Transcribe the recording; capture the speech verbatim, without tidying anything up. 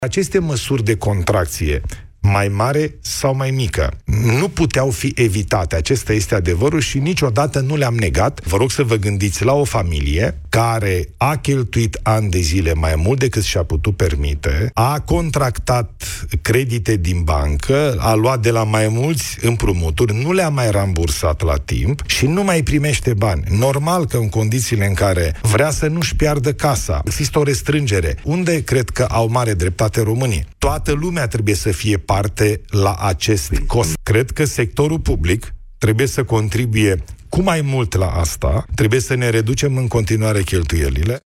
Aceste măsuri de contracție, mai mare sau mai mică, nu puteau fi evitate. Acesta este adevărul și niciodată nu le-am negat. Vă rog să vă gândiți la o familie care a cheltuit ani de zile mai mult decât și-a putut permite, a contractat credite din bancă, a luat de la mai mulți împrumuturi, nu le-a mai rambursat la timp și nu mai primește bani. Normal că în condițiile în care vrea să nu-și piardă casa, există o restrângere. Unde cred că au mare dreptate românii? Toată lumea trebuie să fie parte la acest cost. Cred că sectorul public trebuie să contribuie cu mai mult la asta, trebuie să ne reducem în continuare cheltuielile.